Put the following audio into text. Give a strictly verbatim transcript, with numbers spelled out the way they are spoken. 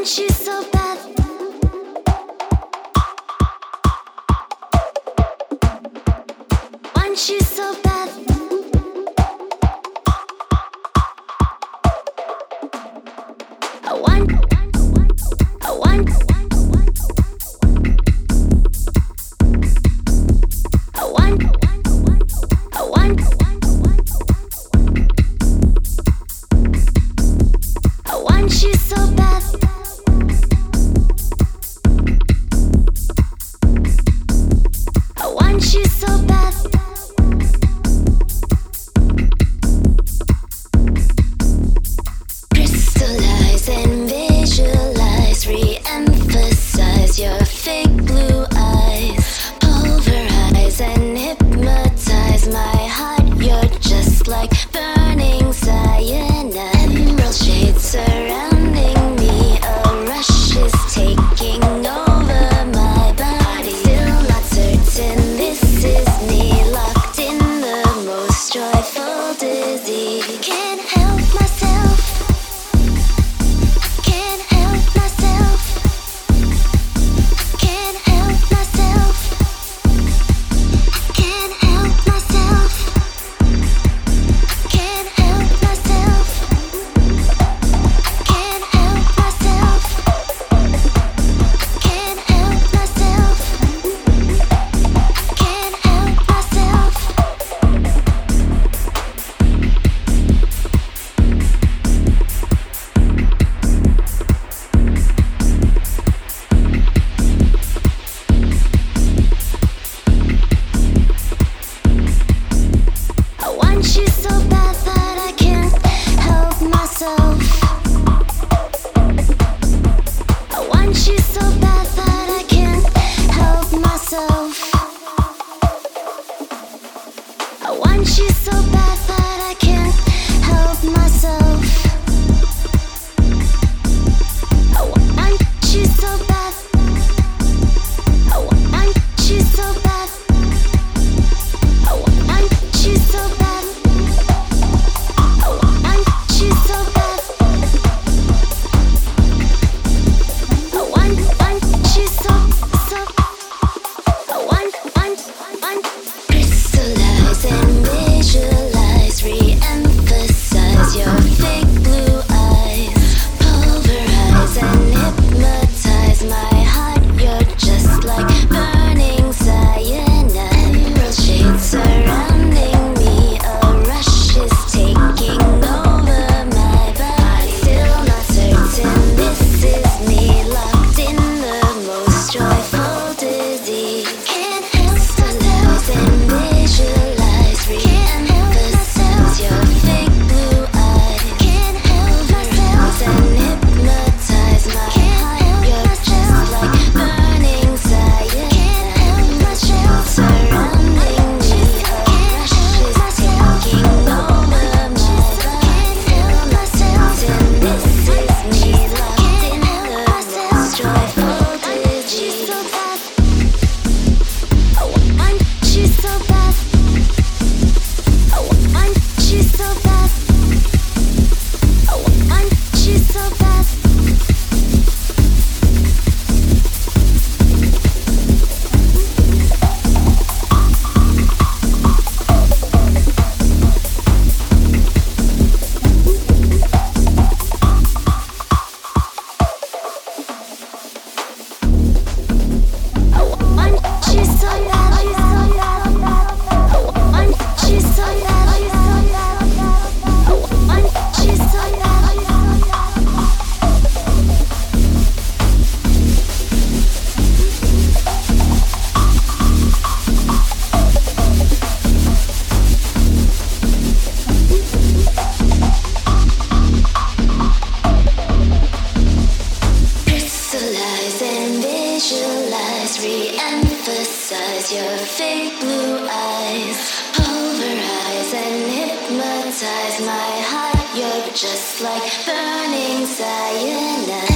want you so bad. Want you so bad. I want, I want, I want, I want, I want you so bad. I want you so bad. Crystallize and visualize, re-emphasize your fake blue eyes. Pulverize and hypnotize my heart. You're just like burning cyanide. Emerald shades surrounding me. A rush is taking over my body. Still not certain this is me, locked in the most joyful disease. Can't help myself. Can't help myself. Can't help myself. Can't help myself. Can't help myself. Can't help myself. Can't help myself. Can't help myself. I want you so bad that I can't help myself. I want you so bad that I can't help myself. I want you so bad that I can't help myself. I want you so bad. I want you so bad. I want you so bad. I want you so bad. I want, want you so, so. I want, want, want. Crystallize and visualize, re-emphasize your fake blue eyes. Pulverize and hypnotize my heart. You're just like burning cyanide. Emerald shades surrounding me. A rush is taking over my body. Still not certain this is me, locked in the most joyful disease. Can't help myself and visualize, re-emphasize your fake blue eyes. Can't help myself and hypnotize my heart. You're just like burning cyanide. Can't help myself surrounding me. A rush is taking over my body. Can't help myself and this is me, locked in the most joyful disease. I want you so bad. I want you so bad. I want you so bad. I want you so bad. I want you so bad. I want you so Crystallize and visualize, re-emphasize your fake blue eyes. Pulverize and hypnotize my heart. You're just like burning cyanide.